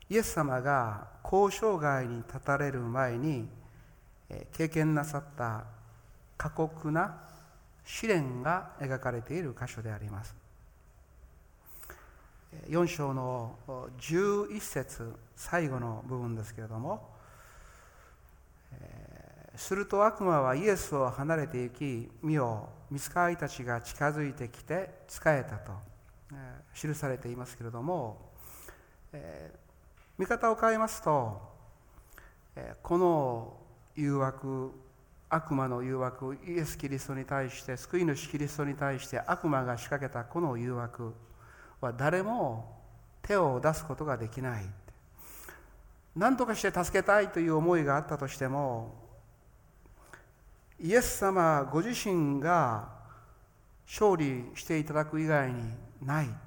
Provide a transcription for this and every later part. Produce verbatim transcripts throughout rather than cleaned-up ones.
イエス様が交渉外に立たれる前に経験なさった過酷な試練が描かれている箇所であります。よん章のじゅういち節最後の部分ですけれども、すると悪魔はイエスを離れて行き、見よ、御使いたちが近づいてきて仕えたと記されていますけれども、見方を変えますと、この誘惑、悪魔の誘惑、イエス・キリストに対して、救い主キリストに対して悪魔が仕掛けたこの誘惑は誰も手を出すことができない。何とかして助けたいという思いがあったとしても、イエス様ご自身が勝利していただく以外にないという。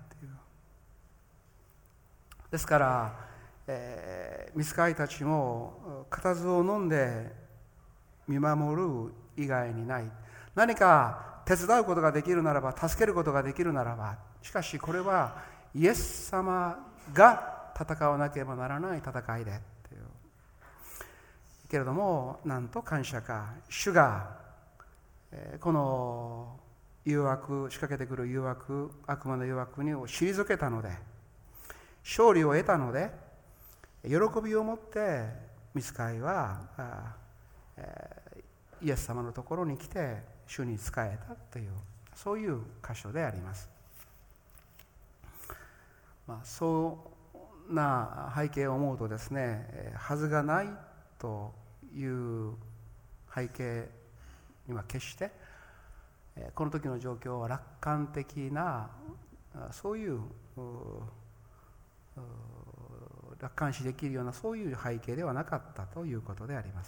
ですから、えー、御使いたちも固唾を飲んで見守る以外にない。何か手伝うことができるならば、助けることができるならば、しかしこれはイエス様が戦わなければならない戦いでという。けれども、なんと感謝か、主がこの誘惑、仕掛けてくる誘惑、悪魔の誘惑に退けたので、勝利を得たので、喜びを持って御使いはイエス様のところに来て主に仕えたという、そういう箇所であります。まあ、そんな背景を思うとですね、はずがないという背景には決してこの時の状況は楽観的な、そういう楽観視できるようなそういう背景ではなかったということであります。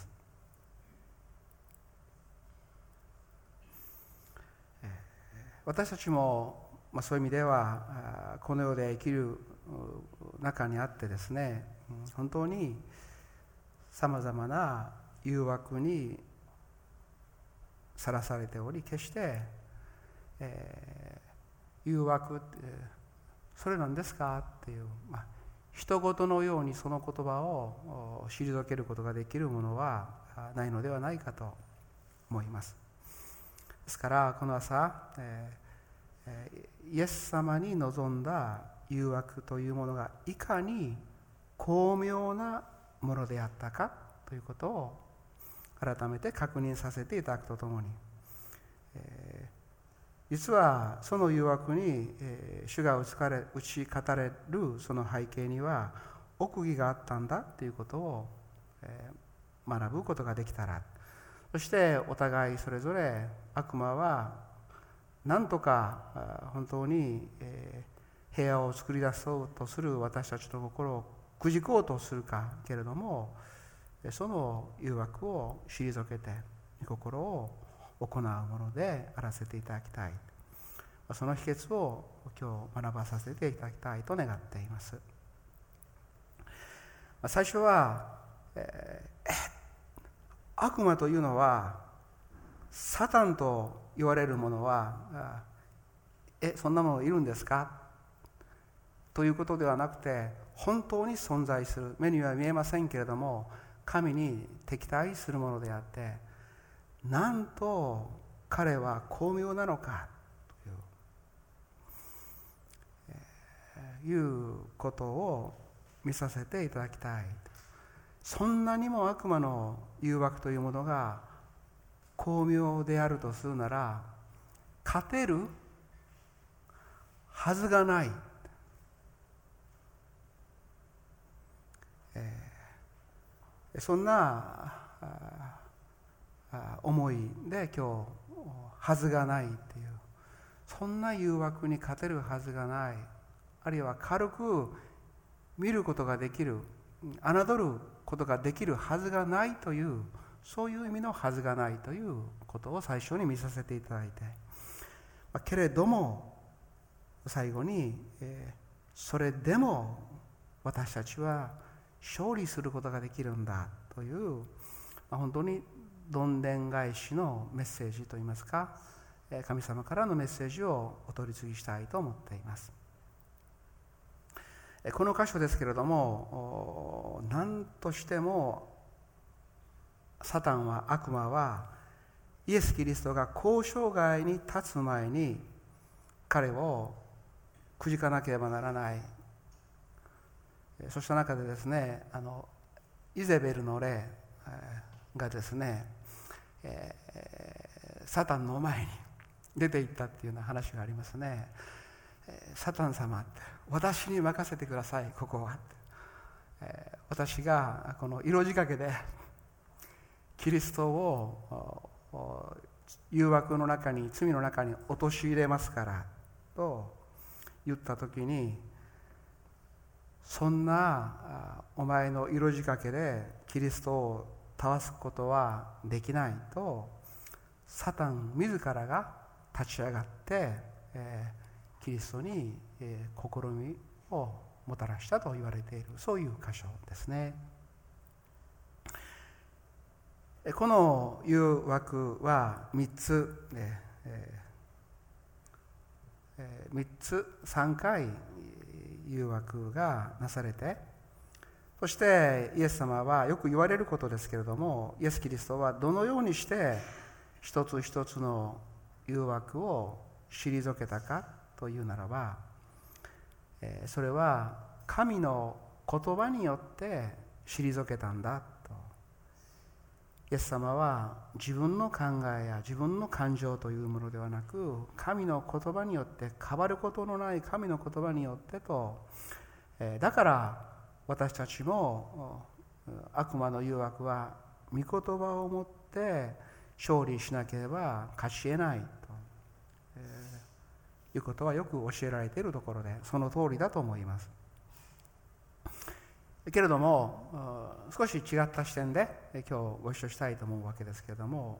私たちも、まあ、そういう意味ではこの世で生きる中にあってですね、本当にさまざまな誘惑にさらされており、決して、えー、誘惑ってそれなんですかっていう、まあ、人事のようにその言葉を退けることができるものはないのではないかと思います。ですからこの朝、えー、イエス様に臨んだ誘惑というものがいかに巧妙なものであったかということを改めて確認させていただくとともに、えー実はその誘惑に、えー、主が打ちかれ、打ち語れるその背景には奥義があったんだということを、えー、学ぶことができたら、そしてお互いそれぞれ悪魔は何とか本当に、えー、平和を作り出そうとする私たちの心をくじこうとするかけれども、その誘惑を退けて心を行うものであらせていただきたい。その秘訣を今日学ばさせていただきたいと願っています。最初は、えー、悪魔というのはサタンと言われるものはえそんなものいるんですかということではなくて、本当に存在する、目には見えませんけれども神に敵対するものであって、なんと彼は巧妙なのかという、いうことを見させていただきたい。そんなにも悪魔の誘惑というものが巧妙であるとするなら、勝てるはずがない、えー、そんな思いで今日はずがないっていう、そんな誘惑に勝てるはずがない、あるいは軽く見ることができる、侮ることができるはずがないという、そういう意味のはずがないということを最初に見させていただいて、けれども最後に、えー、それでも私たちは勝利することができるんだという、本当にどんでん返しのメッセージといいますか、神様からのメッセージをお取り次ぎしたいと思っています。 この箇所ですけれども、何としてもサタンは、悪魔はイエス・キリストが交渉外に立つ前に彼をくじかなければならない。そうした中でですね、あのイゼベルの霊がですね、えー、サタンの前に出て行ったっていうような話がありますね。サタン様って、私に任せてください、ここはって、えー、私がこの色仕掛けでキリストを誘惑の中に、罪の中に陥れますからと言ったときに、そんなお前の色仕掛けでキリストを倒すことはできないとサタン自らが立ち上がって、えー、キリストに、えー、試みをもたらしたと言われている、そういう箇所ですね。この誘惑はみっつ、えー、みっつさんかい誘惑がなされて、そしてイエス様はよく言われることですけれども、イエス・キリストはどのようにして一つ一つの誘惑を退けたかというならば、それは神の言葉によって退けたんだと。イエス様は自分の考えや自分の感情というものではなく、神の言葉によって、変わることのない神の言葉によってと、だから私たちも悪魔の誘惑は御言葉をもって勝利しなければ勝ち得ないと、えー、いうことはよく教えられているところで、その通りだと思います。けれども少し違った視点で今日ご一緒したいと思うわけですけれども、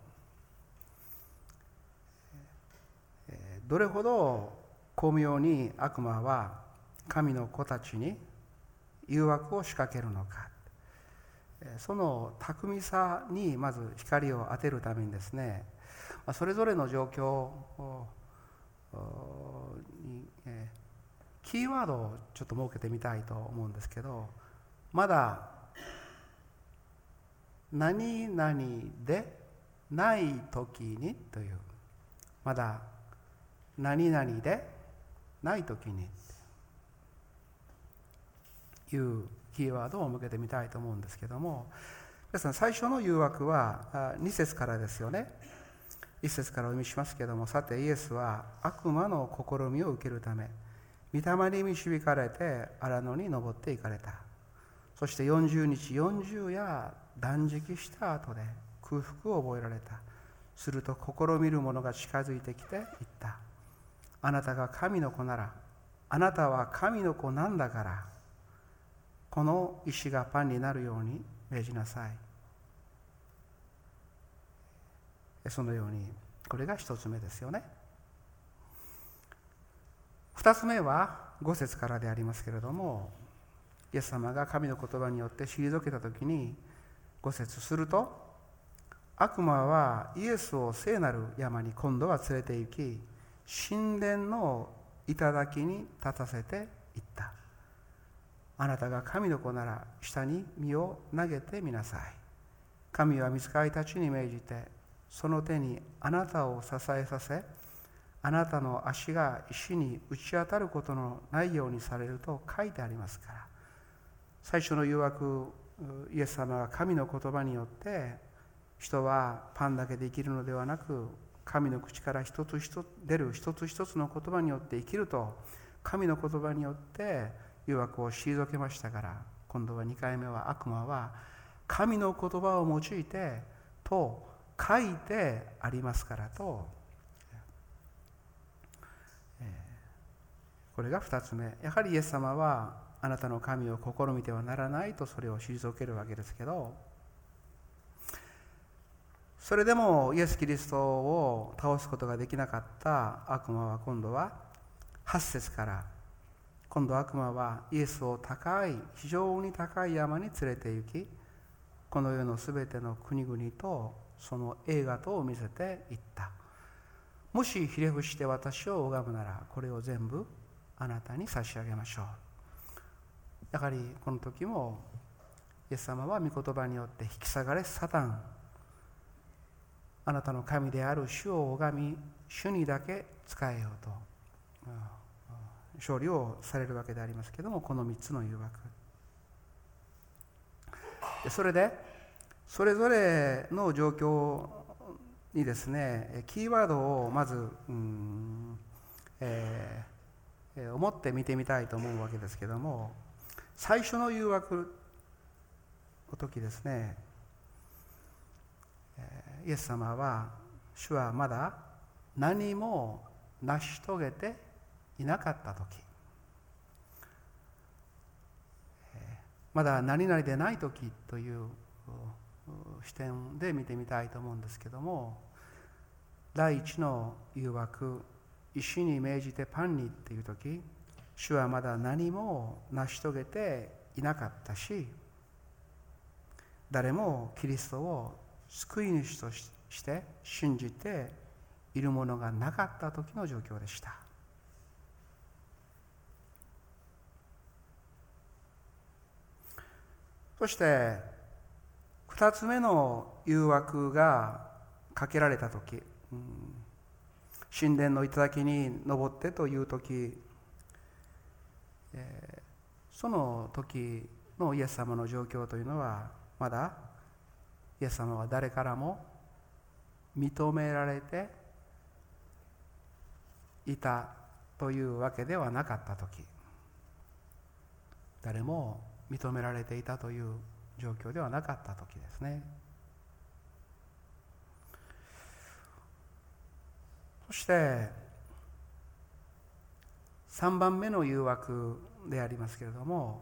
どれほど巧妙に悪魔は神の子たちに誘惑を仕掛けるのか、その巧みさにまず光を当てるためにですね、それぞれの状況にキーワードをちょっと設けてみたいと思うんですけど、まだ何々でない時にという、まだ何々でない時にというキーワードを向けてみたいと思うんですけども、ですから最初の誘惑はに節からですよね。いち節からお読みしますけれども、さてイエスは悪魔の試みを受けるため御霊に導かれて荒野に登っていかれた。そしてよんじゅうにちよんじゅう夜断食した後で空腹を覚えられた。すると試みる者が近づいてきて言った。あなたが神の子なら、あなたは神の子なんだから、この石がパンになるように命じなさい。そのように、これが一つ目ですよね。二つ目はご節からでありますけれども、イエス様が神の言葉によって退けたときに、ご節すると、悪魔はイエスを聖なる山に今度は連れて行き、神殿の頂に立たせていった。あなたが神の子なら下に身を投げてみなさい。神は御使いたちに命じて、その手にあなたを支えさせ、あなたの足が石に打ち当たることのないようにされると書いてありますから。最初の誘惑、イエス様は神の言葉によって、人はパンだけで生きるのではなく、神の口から一つ一つ出る一つ一つの言葉によって生きると、神の言葉によって誘惑を退けましたから、今度はにかいめは悪魔は神の言葉を用いてと書いてありますからと、これが二つ目。やはりイエス様はあなたの神を試みてはならないとそれを退けるわけですけど、それでもイエス・キリストを倒すことができなかった悪魔は今度ははち節から、今度悪魔はイエスを高い、非常に高い山に連れて行き、この世のすべての国々とその栄華とを見せていった。もしひれ伏して私を拝むなら、これを全部あなたに差し上げましょう。 やはりこの時もイエス様は御言葉によって引き下がれサタン、あなたの神である主を拝み主にだけ仕えようと勝利をされるわけでありますけれども、このみっつの誘惑で、それでそれぞれの状況にですね、キーワードをまず、うんえー、思って見てみたいと思うわけですけれども、最初の誘惑の時ですね、イエス様は主はまだ何も成し遂げていなかった時、まだ何々でない時という視点で見てみたいと思うんですけども、第一の誘惑、石に命じてパンにっていう時、主はまだ何も成し遂げていなかったし、誰もキリストを救い主として信じているものがなかった時の状況でした。そして二つ目の誘惑がかけられた時、うん、神殿の頂に登ってという時、えー、その時のイエス様の状況というのは、まだイエス様は誰からも認められていたというわけではなかった時、誰も認められていたという状況ではなかった時ですね。そしてさんばんめの誘惑でありますけれども、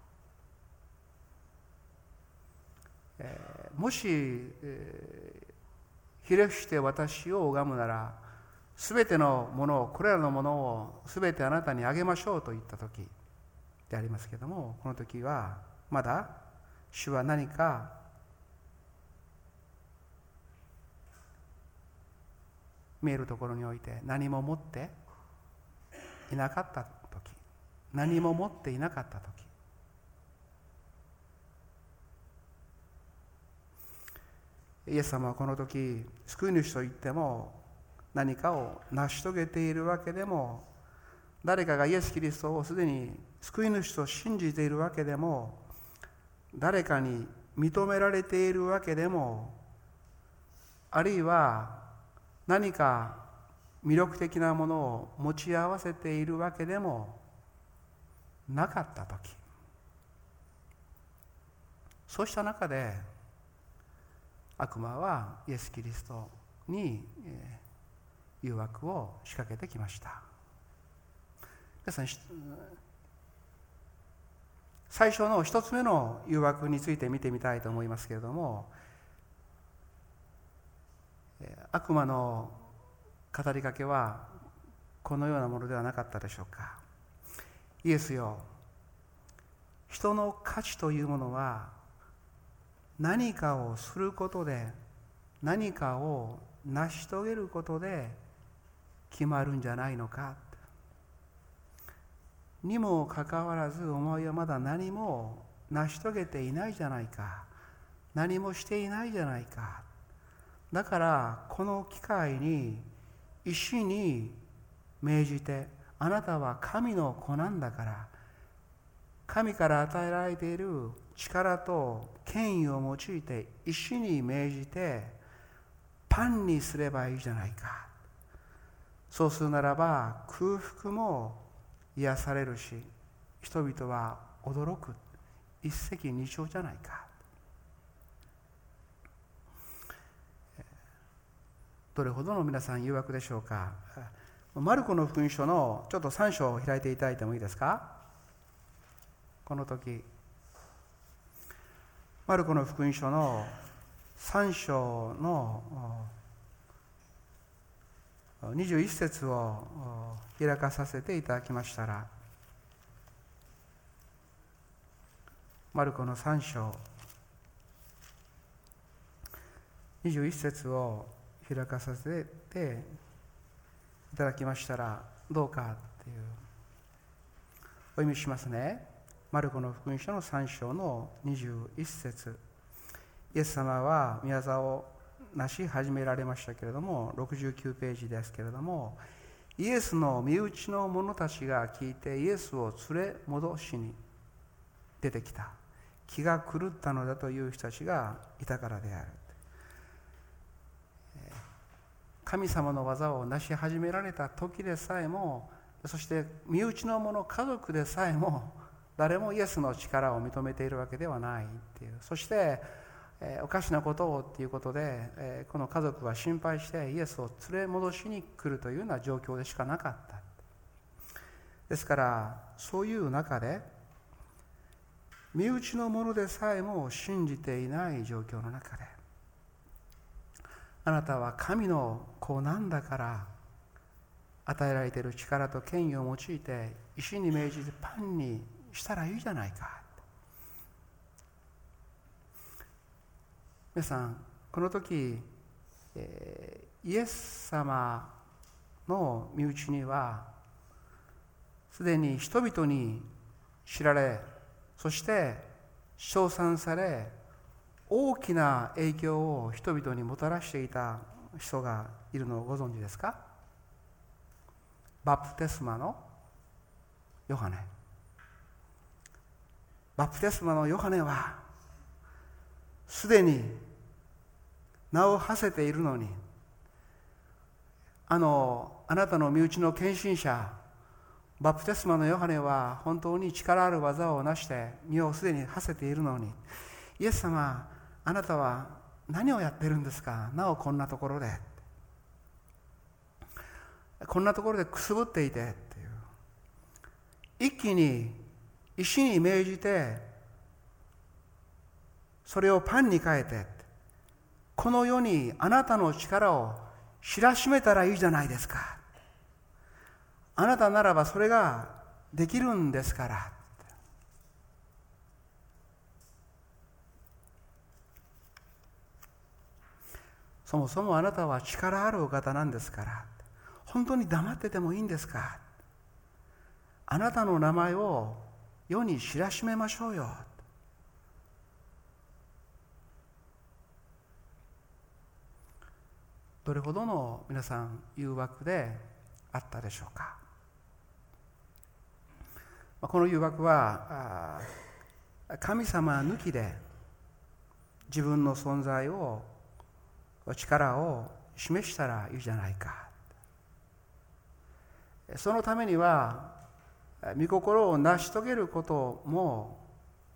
えー、もし、えー、ひれ伏して私を拝むなら、すべてのものを、これらのものをすべてあなたにあげましょうと言った時でありますけれども、この時はまだ主は何か見えるところにおいて何も持っていなかった時、何も持っていなかった時、イエス様はこの時、救い主といっても何かを成し遂げているわけでも、誰かがイエス・キリストをすでに救い主と信じているわけでも、誰かに認められているわけでも、あるいは何か魅力的なものを持ち合わせているわけでもなかったとき、そうした中で悪魔はイエス・キリストに誘惑を仕掛けてきました。皆さん、最初の一つ目の誘惑について見てみたいと思いますけれども、悪魔の語りかけはこのようなものではなかったでしょうか。イエスよ、人の価値というものは何かをすることで、何かを成し遂げることで決まるんじゃないのか。にもかかわらず、お前はまだ何も成し遂げていないじゃないか、何もしていないじゃないか。だからこの機会に石に命じて、あなたは神の子なんだから、神から与えられている力と権威を用いて石に命じてパンにすればいいじゃないか。そうするならば空腹も癒されるし、人々は驚く。一石二鳥じゃないか。どれほどの皆さん誘惑でしょうか。マルコの福音書のちょっとさん章を開いていただいてもいいですか。この時、マルコの福音書のさん章のにじゅういち節を開かさせていただきましたら、マルコのさん章にじゅういち節を開かさせていただきましたらどうかっていうお読みしますね。 マルコの福音書のさん章のにじゅういち節、イエス様は御業をなし始められましたけれども、ろくじゅうきゅうページですけれども、イエスの身内の者たちが聞いてイエスを連れ戻しに出てきた。気が狂ったのだという人たちがいたからである。神様の技をなし始められた時でさえも、そして身内の者、家族でさえも誰もイエスの力を認めているわけではないっていう。そしてえー、おかしなことをっていうことで、えー、この家族は心配してイエスを連れ戻しに来るというような状況でしかなかった。ですからそういう中で身内の者でさえも信じていない状況の中で、あなたは神の子なんだから与えられている力と権威を用いて石に命じてパンにしたらいいじゃないか。皆さん、この時、えー、イエス様の身内にはすでに人々に知られ、そして称賛され、大きな影響を人々にもたらしていた人がいるのをご存知ですか？バプテスマのヨハネ。バプテスマのヨハネはすでに名を馳せているのに、あのあなたの身内の献身者バプテスマのヨハネは本当に力ある技を成して身をすでに馳せているのに、イエス様、あなたは何をやっているんですか？なおこんなところで、こんなところでくすぶっていてっていう、一気に石に命じてそれをパンに変えて、この世にあなたの力を知らしめたらいいじゃないですか。あなたならばそれができるんですから。そもそもあなたは力あるお方なんですから、本当に黙っててもいいんですか。あなたの名前を世に知らしめましょうよ。どれほどの皆さん誘惑であったでしょうか。この誘惑は神様抜きで自分の存在を、力を示したらいいじゃないか。そのためには御心を成し遂げることも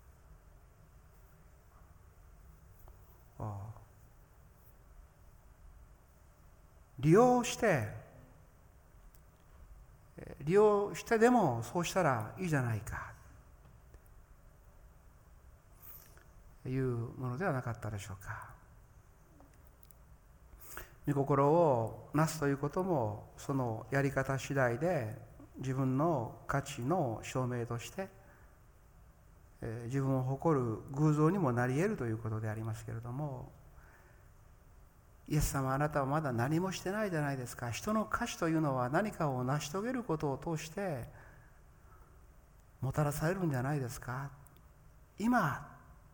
利用して利用してでもそうしたらいいじゃないかというものではなかったでしょうか。御心をなすということもそのやり方次第で自分の価値の証明として自分を誇る偶像にもなり得るということでありますけれども、イエス様、あなたはまだ何もしてないじゃないですか。人の価値というのは何かを成し遂げることを通してもたらされるんじゃないですか。今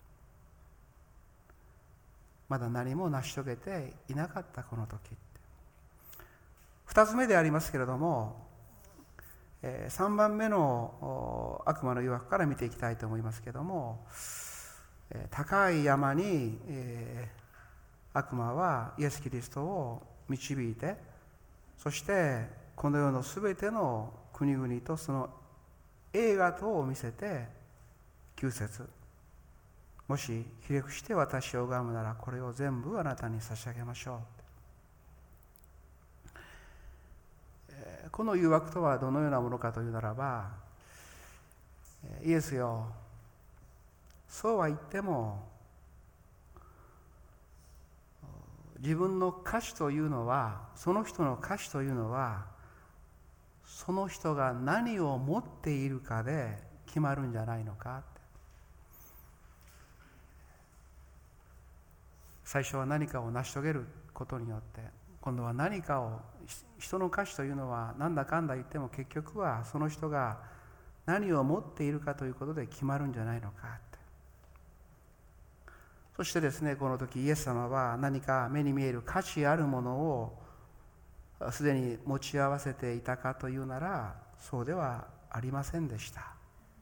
まだ何も成し遂げていなかったこの時って。二つ目でありますけれども、三番目の悪魔の誘惑から見ていきたいと思いますけれども、高い山に悪魔はイエス・キリストを導いて、そしてこの世のすべての国々とその栄華とを見せて、きゅう節、もしひれ伏して私を拝むならこれを全部あなたに差し上げましょう。この誘惑とはどのようなものかというならば、イエスよ、そうは言っても自分の価値というのは、その人の価値というのはその人が何を持っているかで決まるんじゃないのかって。最初は何かを成し遂げることによって、今度は何かを、人の価値というのはなんだかんだ言っても結局はその人が何を持っているかということで決まるんじゃないのかって。そしてですね、この時イエス様は何か目に見える価値あるものをすでに持ち合わせていたかというなら、そうではありませんでした。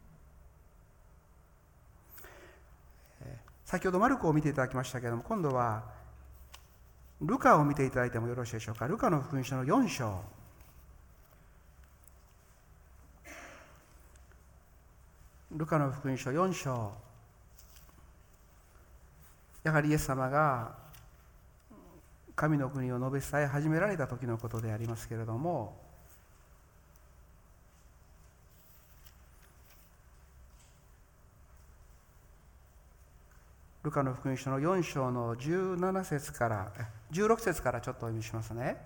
先ほどマルコを見ていただきましたけれども、今度はルカを見ていただいてもよろしいでしょうか。ルカの福音書のよん章、ルカの福音書よん章、やはりイエス様が神の国を述べ伝え始められた時のことでありますけれども、ルカの福音書のよん章のじゅうなな節からじゅうろく節からちょっとお読みしますね。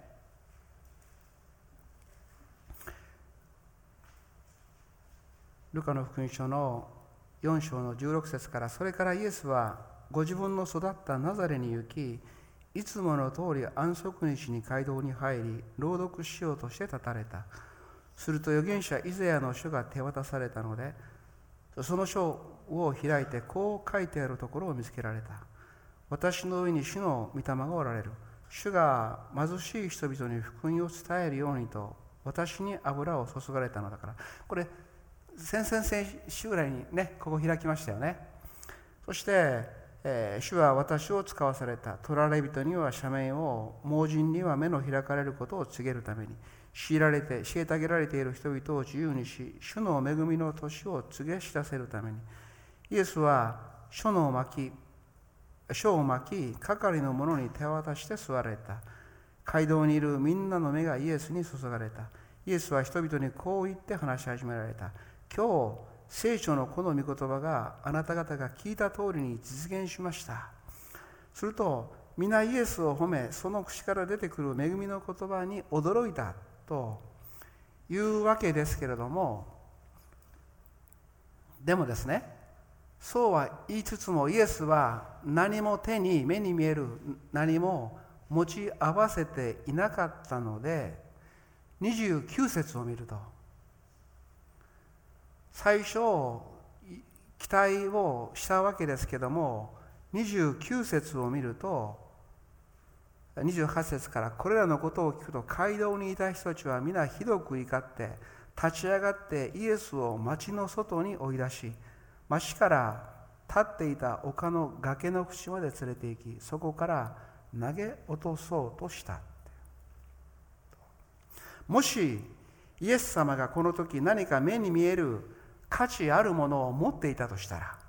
ルカの福音書のよん章のじゅうろく節から、それからイエスはご自分の育ったナザレに行き、いつもの通り安息日に街道に入り、朗読しようとして立たれた。すると預言者イザヤの書が手渡されたので、その書を開いてこう書いてあるところを見つけられた。私の上に主の御霊がおられる。主が貧しい人々に福音を伝えるようにと私に油を注がれたのだから。これ先々週ぐらいにね、ここ開きましたよね。そして、えー、主は私を使わされた。取られ人には赦免を、盲人には目の開かれることを告げるために、強いられて虐げられている人々を自由にし、主の恵みの年を告げ知らせるために、イエスは書の巻き書を巻き係の者に手渡して座られた。街道にいるみんなの目がイエスに注がれた。イエスは人々にこう言って話し始められた。今日聖書のこの御言葉があなた方が聞いた通りに実現しました。すると皆イエスを褒め、その口から出てくる恵みの言葉に驚いたというわけですけれども、でもですね、そうは言いつつもイエスは何も手に目に見える何も持ち合わせていなかったので、にじゅうきゅう節を見ると、最初期待をしたわけですけども、にじゅうきゅう節を見るとにじゅうはち節から、これらのことを聞くと街道にいた人たちは皆ひどく怒って立ち上がってイエスを町の外に追い出し、町から立っていた丘の崖の口まで連れて行き、そこから投げ落とそうとした。もしイエス様がこの時何か目に見える価値あるものを持っていたとしたら、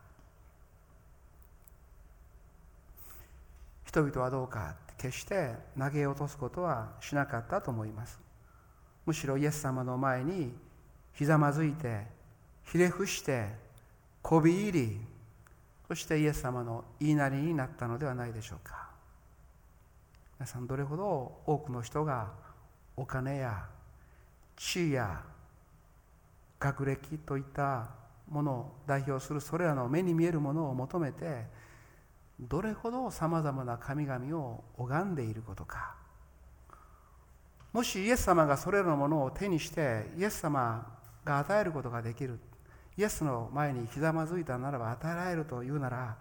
人々はどうか決して投げ落とすことはしなかったと思います。むしろイエス様の前にひざまずいてひれ伏してこび入り、そしてイエス様の言いなりになったのではないでしょうか。皆さん、どれほど多くの人がお金や地位や学歴といったものを代表するそれらの目に見えるものを求めて、どれほどさまざまな神々を拝んでいることか。もしイエス様がそれらのものを手にしてイエス様が与えることができる、イエスの前にひざまずいたならば与えられるというなら、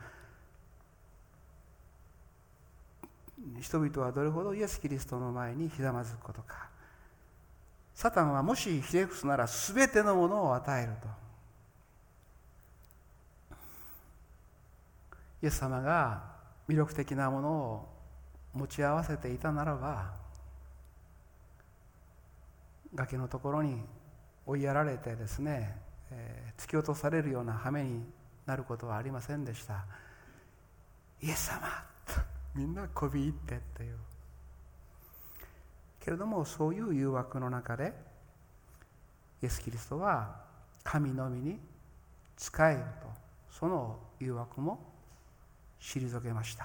人々はどれほどイエス・キリストの前にひざまずくことか。サタンはもしひれ伏すなら全てのものを与えると。イエス様が魅力的なものを持ち合わせていたならば、崖のところに追いやられてですね、えー、突き落とされるような羽目になることはありませんでした。イエス様とみんなこび入ってっていう。けれども、そういう誘惑の中でイエス・キリストは神のみに仕えると、その誘惑も退けました。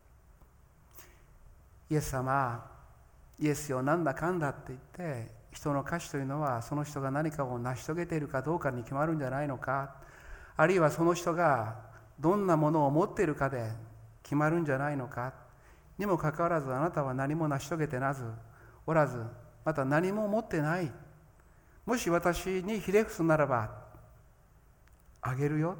イエス様、イエスよなんだかんだって言って、人の価値というのはその人が何かを成し遂げているかどうかに決まるんじゃないのか、あるいはその人がどんなものを持っているかで決まるんじゃないのか。にもかかわらずあなたは何も成し遂げてなずおらず、また何も持ってない。もし私にひれ伏すならばあげるよって。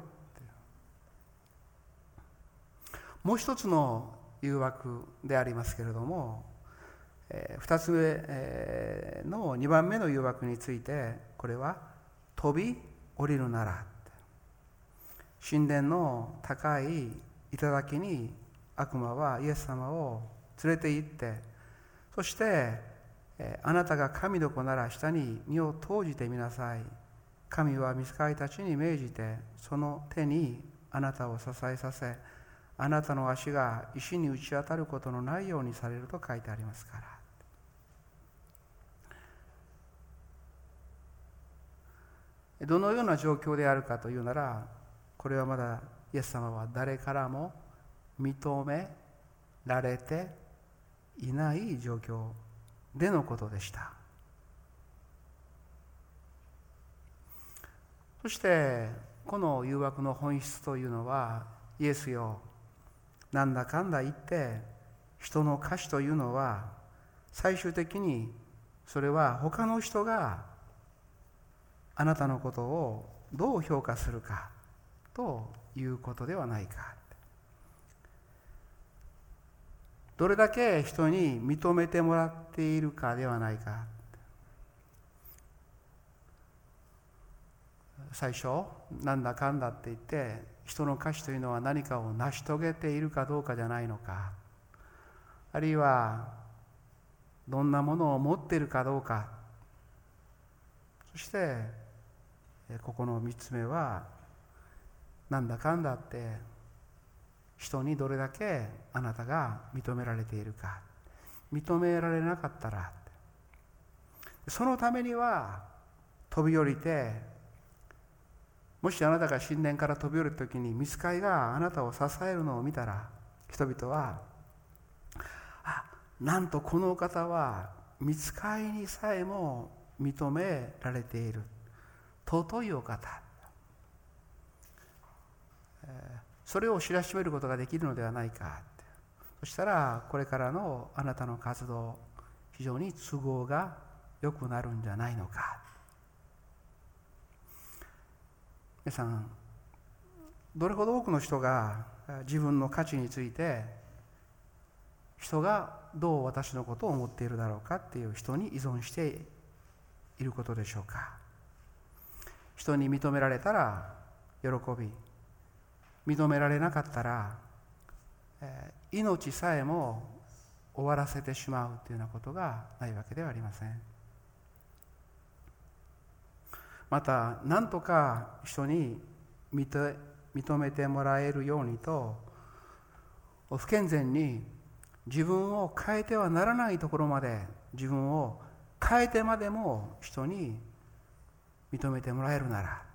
もう一つの誘惑でありますけれども、えー、二つ目、えー、の二番目の誘惑について、これは飛び降りるなら。神殿の高い頂に悪魔はイエス様を連れて行って、そして、えー、あなたが神の子なら下に身を投じてみなさい。神は御使いたちに命じて、その手にあなたを支えさせ、あなたの足が石に打ち当たることのないようにされると書いてありますから。どのような状況であるかというなら、これはまだイエス様は誰からも認められていない状況でのことでした。そしてこの誘惑の本質というのは、イエスよ、なんだかんだ言って人の価値というのは最終的にそれは他の人があなたのことをどう評価するかということではないか。どれだけ人に認めてもらっているかではないか。最初なんだかんだって言って人の価値というのは何かを成し遂げているかどうかじゃないのか、あるいはどんなものを持っているかどうか。そしてここの三つ目は、なんだかんだって人にどれだけあなたが認められているか。認められなかったら、そのためには飛び降りて、もしあなたが神殿から飛び降りるときに御使いがあなたを支えるのを見たら、人々は、あ、なんとこのお方は御使いにさえも認められている尊いお方、それを知らしめることができるのではないか。そしたらこれからのあなたの活動、非常に都合が良くなるんじゃないのか。皆さん、どれほど多くの人が自分の価値について、人がどう私のことを思っているだろうかっていう人に依存していることでしょうか。人に認められたら喜び、認められなかったら、えー、命さえも終わらせてしまうというようなことがないわけではありません。また何とか人に認めてもらえるようにと、不健全に自分を変えてはならないところまで自分を変えてまでも人に認めてもらえるなら、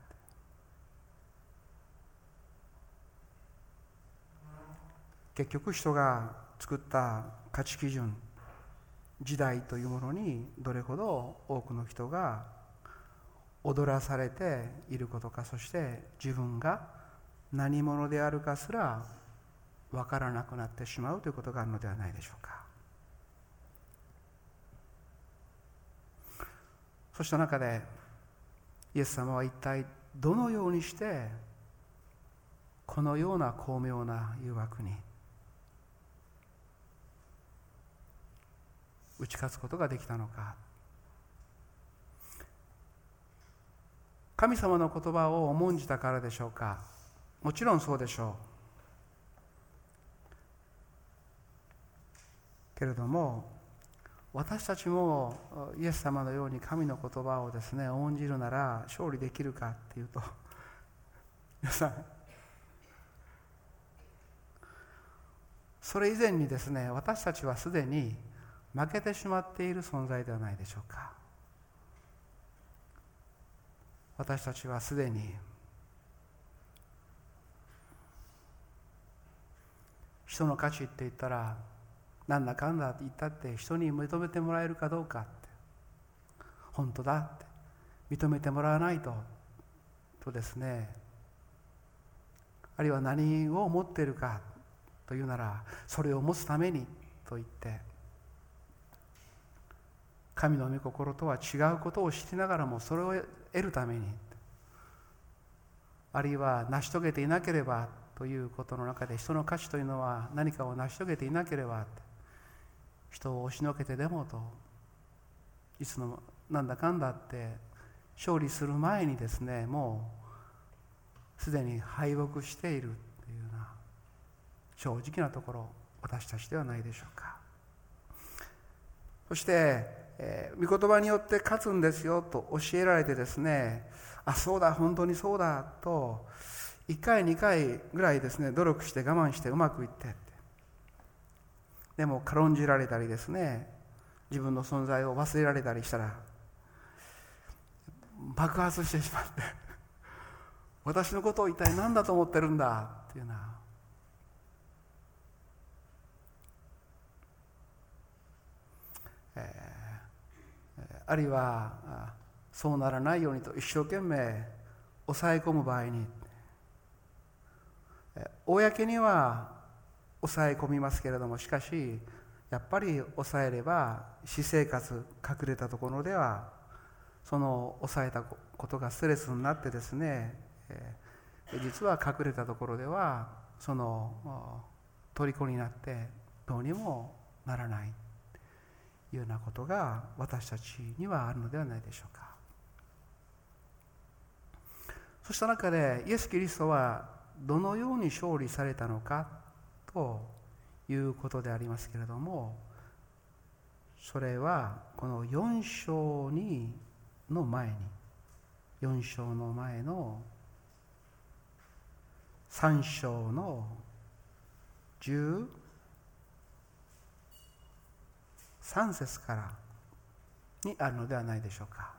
結局人が作った価値基準、時代というものにどれほど多くの人が踊らされていることか、そして自分が何者であるかすら分からなくなってしまうということがあるのではないでしょうか。そうした中でイエス様は一体どのようにしてこのような巧妙な誘惑に打ち勝つことができたのか。神様の言葉を重んじたからでしょうか。もちろんそうでしょうけれども、私たちもイエス様のように神の言葉をですね重んじるなら勝利できるかっていうと、皆さん、それ以前にですね、私たちはすでに負けてしまっている存在ではないでしょうか。私たちはすでに人の価値って言ったら、なんだかんだって言ったって人に認めてもらえるかどうかって、本当だって認めてもらわないととですね、あるいは何を持っているかというならそれを持つためにと言って、神の御心とは違うことを知りながらもそれを得るためにあるいは成し遂げていなければということの中で、人の価値というのは何かを成し遂げていなければ、人を押しのけてでもと、いつのなんだかんだって勝利する前にですね、もうすでに敗北しているというような正直なところ、私たちではないでしょうか。そして、えー、御言葉によって勝つんですよと教えられてですね、あ、そうだ、本当にそうだといっかいにかいぐらいですね、努力して我慢してうまくいって、でも軽んじられたりですね、自分の存在を忘れられたりしたら爆発してしまって私のことを一体何だと思ってるんだっていうような、えー、あるいはそうならないようにと一生懸命抑え込む場合に、公には抑え込みますけれども、しかしやっぱり抑えれば私生活、隠れたところではその抑えたことがストレスになってですね、えー、実は隠れたところではその虜になってどうにもならないというようなことが私たちにはあるのではないでしょうか。そうした中でイエス・キリストはどのように勝利されたのかということでありますけれども、それはこのよん章にの前に、よん章の前のさん章のじゅうさん節からにあるのではないでしょうか。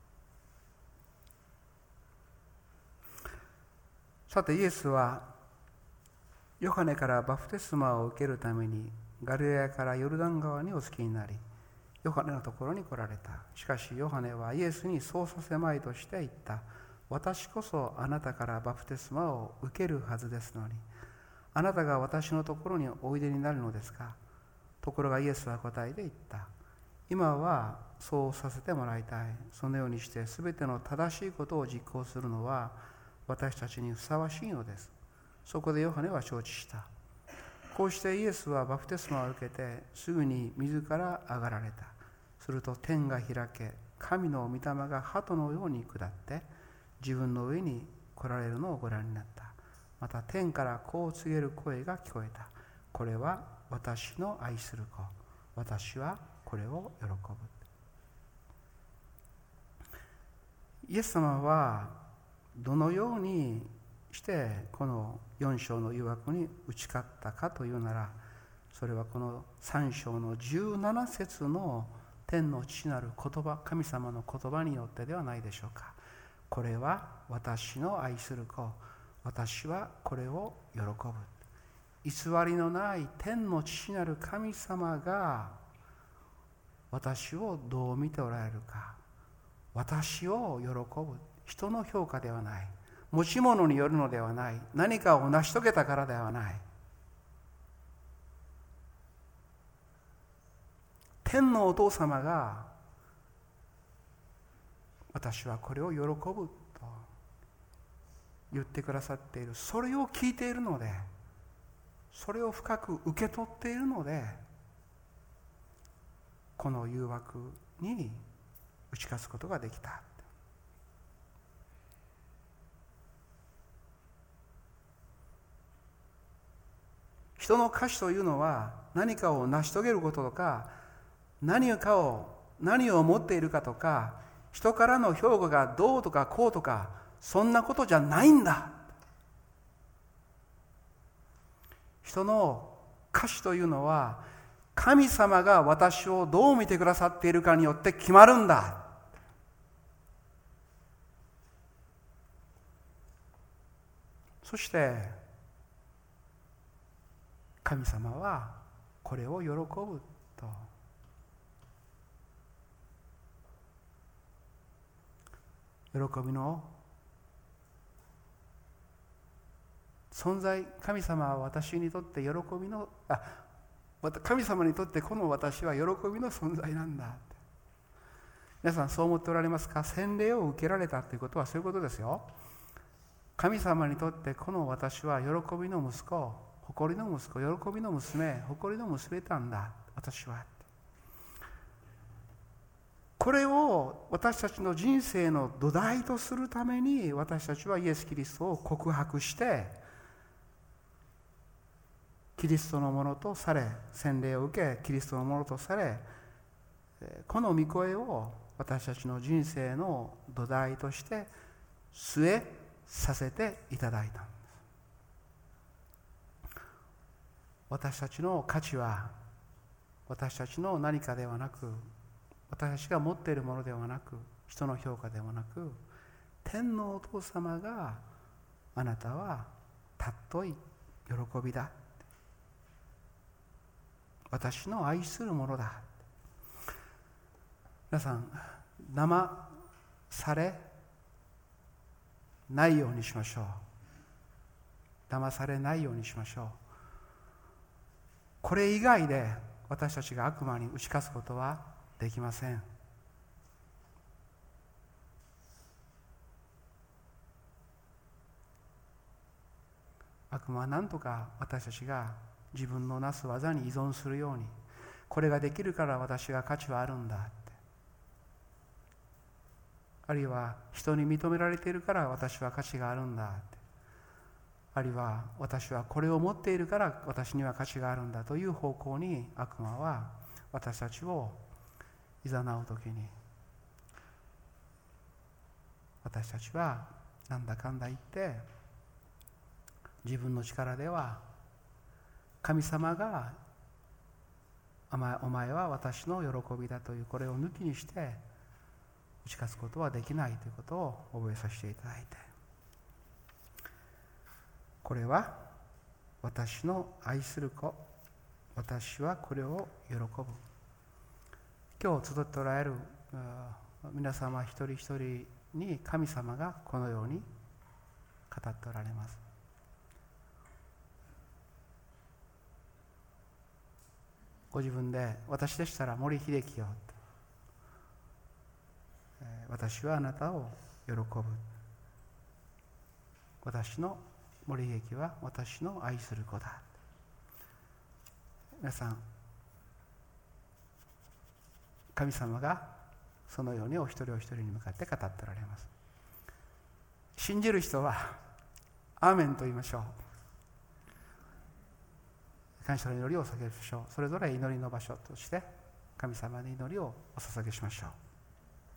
さて、イエスはヨハネからバプテスマを受けるためにガリラヤからヨルダン川にお着きになり、ヨハネのところに来られた。しかしヨハネはイエスにそうさせまいとして言った。私こそあなたからバプテスマを受けるはずですのに、あなたが私のところにおいでになるのですか。ところがイエスは答えて言った。今はそうさせてもらいたい。そのようにしてすべての正しいことを実行するのは私たちにふさわしいのです。そこでヨハネは承知した。こうしてイエスはバプテスマを受けてすぐに水から上がられた。すると天が開け、神の御霊が鳩のように下って自分の上に来られるのをご覧になった。また天からこう告げる声が聞こえた。これは私の愛する子。私はこれを喜ぶ。イエス様はどのようにしてこのよん章の誘惑に打ち勝ったかというなら、それはこのさん章のじゅうなな節の天の父なる言葉、神様の言葉によってではないでしょうか。これは私の愛する子。私はこれを喜ぶ。偽りのない天の父なる神様が私をどう見ておられるか。私を喜ぶ。人の評価ではない。持ち物によるのではない。何かを成し遂げたからではない。天のお父様が私はこれを喜ぶと言ってくださっている。それを聞いているので、それを深く受け取っているので、この誘惑に打ち勝つことができた。人の価値というのは何かを成し遂げることとか、何かを何を持っているかとか、人からの評価がどうとかこうとか、そんなことじゃないんだ。人の価値というのは神様が私をどう見てくださっているかによって決まるんだ。そして神様はこれを喜ぶと。喜びの存在、神様は私にとって喜びのあ神様にとってこの私は喜びの存在なんだって。皆さんそう思っておられますか？洗礼を受けられたということはそういうことですよ。 神様にとってこの私は喜びの息子、誇りの息子、喜びの娘、誇りの娘なんだ、私は。これを私たちの人生の土台とするために、私たちはイエス・キリストを告白して、キリストのものとされ、洗礼を受け、キリストのものとされ、この御声を私たちの人生の土台として据えさせていただいたんです。私たちの価値は私たちの何かではなく、私たちが持っているものではなく、人の評価ではなく、天のお父様があなたは尊い喜びだ、私の愛するものだ。皆さん、騙されないようにしましょう。騙されないようにしましょう。これ以外で私たちが悪魔に打ち勝つことはできません。悪魔は何とか私たちが自分のなす技に依存するように、これができるから私が価値はあるんだって、あるいは人に認められているから私は価値があるんだって、あるいは私はこれを持っているから私には価値があるんだという方向に悪魔は私たちを誘うときに、私たちはなんだかんだ言って自分の力では、神様がお前は私の喜びだというこれを抜きにして打ち勝つことはできないということを覚えさせていただいて、これは私の愛する子、私はこれを喜ぶ。今日集っておられる皆様一人一人に神様がこのように語っておられます。ご自分で、私でしたら森秀樹よ、私はあなたを喜ぶ。私の森秀樹は私の愛する子だ。皆さん、神様がそのようにお一人お一人に向かって語っておられます。信じる人はアーメンと言いましょう。感謝の祈りをお捧げしましょう。それぞれ祈りの場所として神様に祈りをお捧げしましょう。